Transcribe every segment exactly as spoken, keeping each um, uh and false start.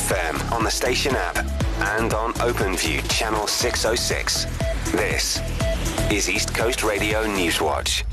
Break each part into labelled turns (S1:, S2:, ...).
S1: F M on the station app and on OpenView channel six oh six. This is East Coast Radio Newswatch.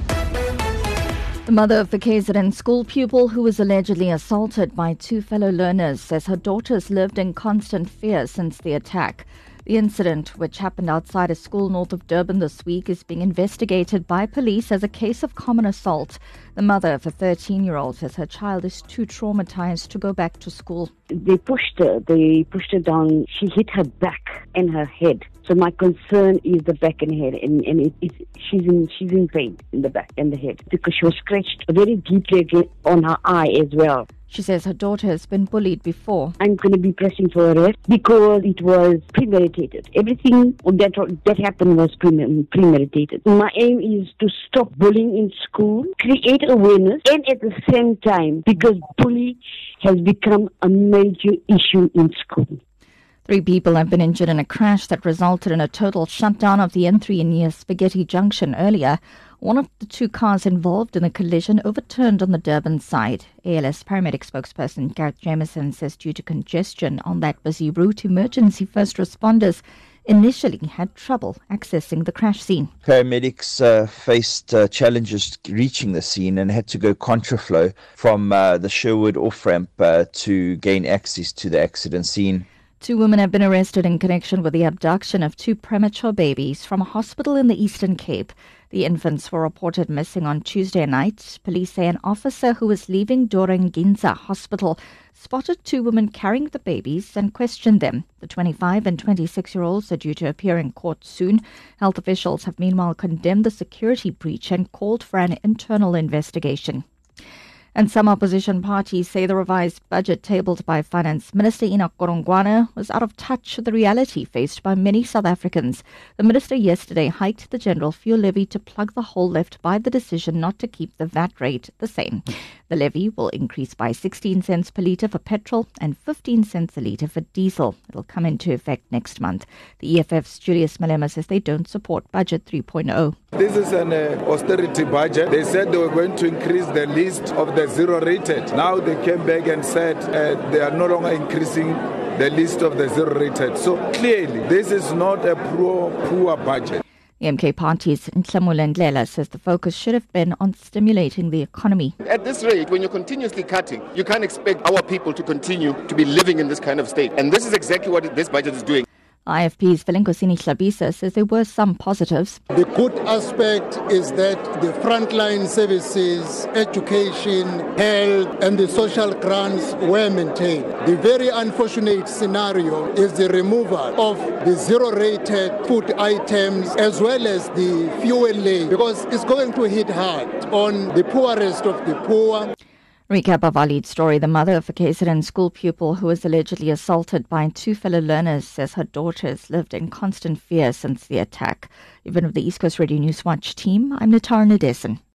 S2: The mother of the K Z N school pupil who was allegedly assaulted by two fellow learners says her daughters lived in constant fear since the attack. The incident, which happened outside a school north of Durban this week, is being investigated by police as a case of common assault. The mother of a thirteen-year-old says her child is too traumatized to go back to school.
S3: They pushed her. They pushed her down. She hit her back and her head. So my concern is the back and head, and, and it, it, she's in she's in pain in the back and the head because she was scratched very deeply on her eye as well.
S2: She says her daughter has been bullied before.
S3: I'm going to be pressing for arrest because it was premeditated. Everything that that happened was premeditated. My aim is to stop bullying in school, create awareness, and at the same time, because bullying has become a major issue in school.
S2: Three people have been injured in a crash that resulted in a total shutdown of the N three near Spaghetti Junction earlier. One of the two cars involved in the collision overturned on the Durban side. A L S paramedic spokesperson Gareth Jameson says due to congestion on that busy route, emergency first responders initially had trouble accessing the crash scene.
S4: Paramedics uh, faced uh, challenges reaching the scene and had to go contraflow from uh, the Sherwood off-ramp uh, to gain access to the accident scene.
S2: Two women have been arrested in connection with the abduction of two premature babies from a hospital in the Eastern Cape. The infants were reported missing on Tuesday night. Police say an officer who was leaving Dorenginza Hospital spotted two women carrying the babies and questioned them. The twenty-five and twenty-six-year-olds are due to appear in court soon. Health officials have meanwhile condemned the security breach and called for an internal investigation. And some opposition parties say the revised budget tabled by Finance Minister Enoch Godongwana was out of touch with the reality faced by many South Africans. The minister yesterday hiked the general fuel levy to plug the hole left by the decision not to keep the V A T rate the same. The levy will increase by sixteen cents per litre for petrol and fifteen cents a litre for diesel. It will come into effect next month. The E F F's Julius Malema says they don't support Budget three point oh.
S5: This is an uh, austerity budget. They said they were going to increase the list of the zero-rated. Now they came back and said uh, they are no longer increasing the list of the zero-rated. So clearly, this is not a pro-poor budget.
S2: The M K party's Nhlamula Ndlela says the focus should have been on stimulating the economy.
S6: At this rate, when you're continuously cutting, you can't expect our people to continue to be living in this kind of state. And this is exactly what this budget is doing.
S2: I F P's Velenkosini Hlabisa says there were some positives.
S7: The good aspect is that the frontline services, education, health, and the social grants were maintained. The very unfortunate scenario is the removal of the zero-rated food items as well as the fuel levy, because it's going to hit hard on the poorest of the poor.
S2: Recap of our lead story. The mother of a K Z N school pupil who was allegedly assaulted by two fellow learners says her daughters lived in constant fear since the attack. Even with the East Coast Radio Newswatch team, I'm Natara Nadesan.